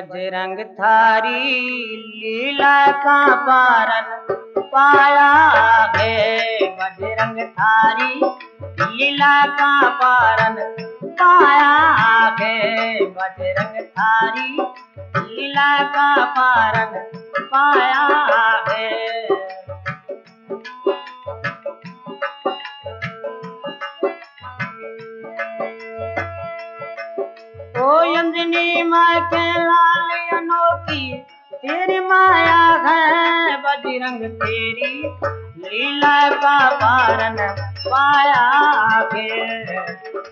बजरंग थारी लीला का पारन पाया है। बजरंग थारी लीला का पारन पाया है। बजरंग थारी लीला का पारन पाया है। ओ अंजनी माँ के लाल अनोखी तेरी माया है। बजरंग तेरी लीला का पारन पाया है।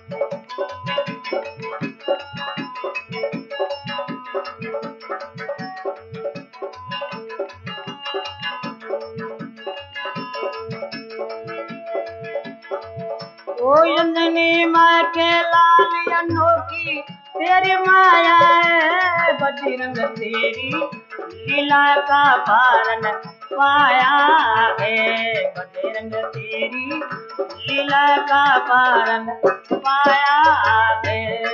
ओ अंजनी माँ के लाल अनोखी तेरी माया है। बजरंग तेरी लीला का पारन पाया है। बजरंग तेरी लीला का पारन पाया है।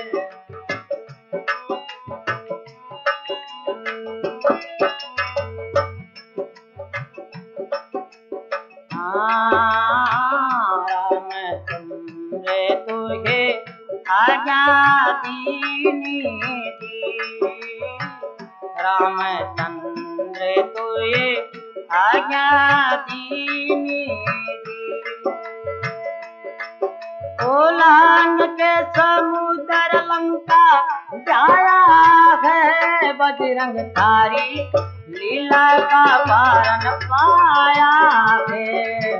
रामचंद्र तुझे आज्ञा दीनी दी। रामचंद्र तुझे आज्ञा दीनी दी। ओलांग के समुद्र लंका जाया है। बजरंग थारी लीला का पारन पाया है।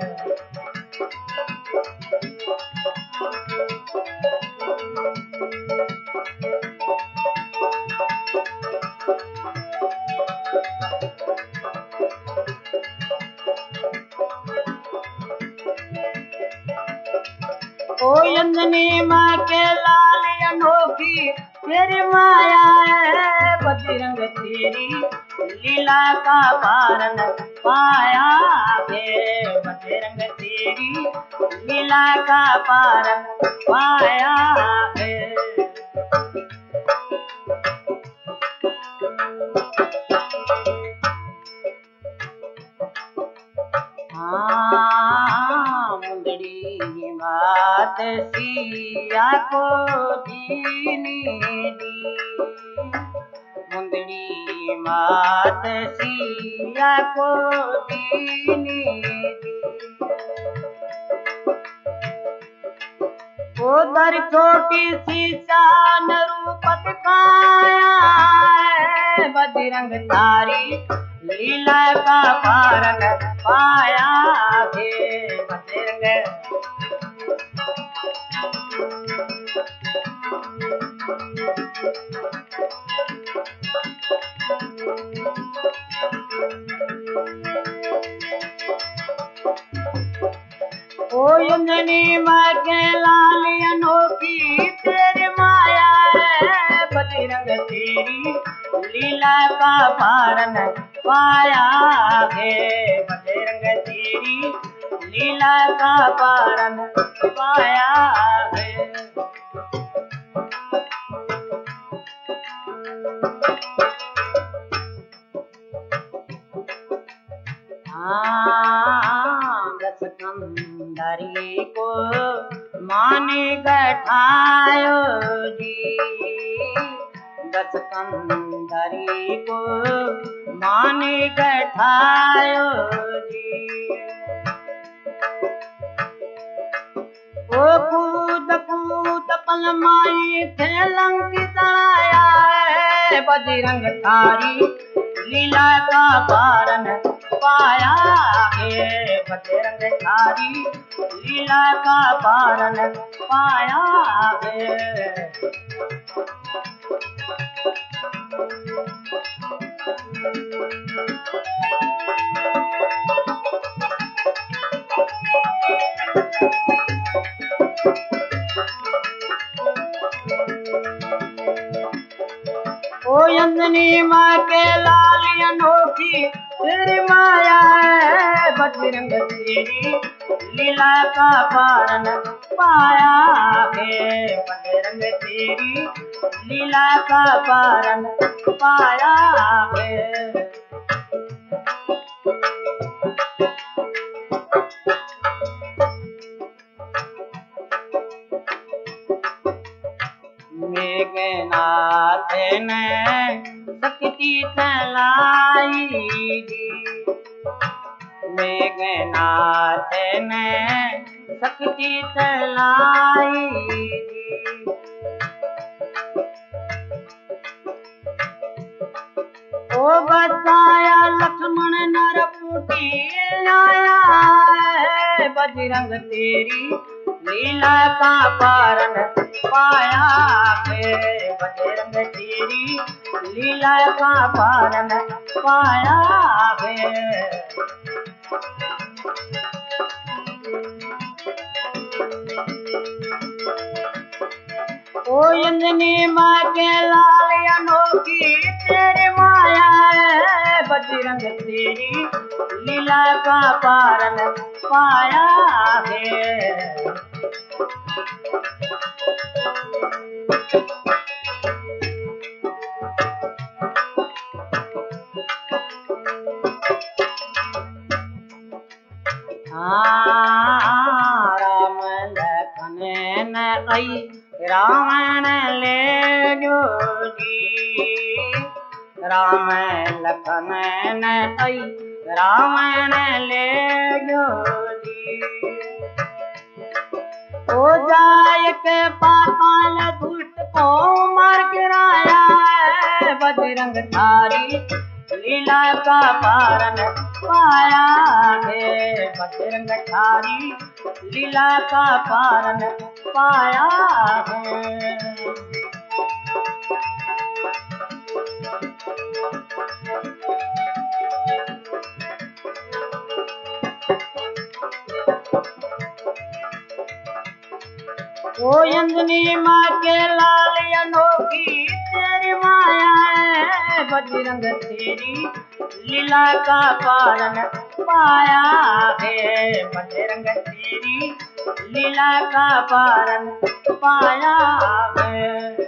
ओ अंजनी माँ के लाल अनोखी तेरी माया है। बजरंग तेरी लीला का पारन पाया है। बजरंग तेरी लीला का पारन पाया है। मुंदड़ी मात सिया को दीनी दी। मुंदड़ी मात सिया को दीनी दी। उधर छोटी सी शान रूपत काया है। बजरंग थारी लीला का पारन पाया है। बजरंग ओ अंजनी माँ के लाल अनोखी तेरी माया है। बजरंग तेरी लीला का पारन पाया है। बजरंग तेरी लीला का पारन पाया है। दस कंदरी को माने गठायो जी। दस कंदरी को माने गठायो जी। ओ कूद कूद पलमाई थे लंकित आया है। बजरंग थारी लीला का पारन पाया है। बजरंग थारी लीला का पारन पाया है। ओ अंजनी माँ के लाल अनोखी तेरी माया है। बजरंग तेरी लीला का पारन पाया है। बजरंग तेरी लीला का पारन पाया है। मेघनाथ ने शक्ति चलाई जी, मेघनाथ ने शक्ति चलाई जी। ओ बचाया लक्ष्मण नरपुटी आया है, बजरंग तेरी लीला का पारन पाया है, बजरंग तेरी लीला का पारन पाया है। ओ अंजनी माँ के लाल अनोखी तेरी माया है, बजरंग तेरी लीला का पारन पाया है। राम लखन न आई रावण ले जो जी, राम लखन न आई रावण ले जो जी। ओ जाय के पाताल दुष्ट को मार गिराया है, बजरंग थारी लीला का पारन पाया है, बजरंग थारी लीला का पारन पाया है। ओ अंजनी माँ के लाल अनोखी तेरी माया है, बजरंग तेरी लीला का पारन पाया है, बजरंग तेरी लीला का पारन पाया है।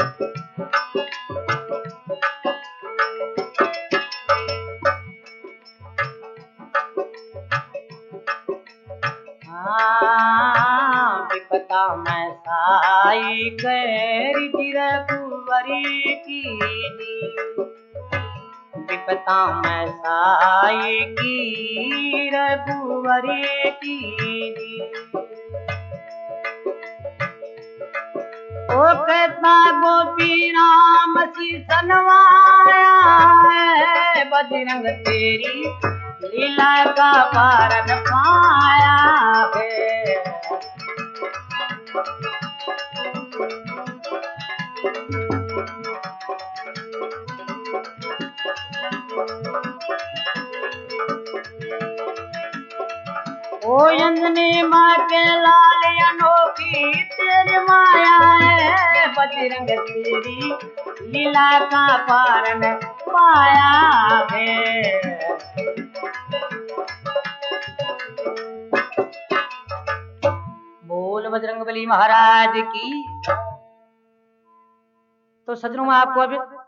विपता में साई गैरी रघुवरी की जी, विपता में साई की रघुवरी की जी। ओ कहता गोपी राम सी सनवाया है, बजरंग तेरी लीला का पारन पाया है। ओ अंजनी माँ के लाल अनोखी तेरी माया है, बजरंग तेरी लीला का पारन पाया है। बोल बजरंगबली महाराज की। तो सज्जनों आपको अभी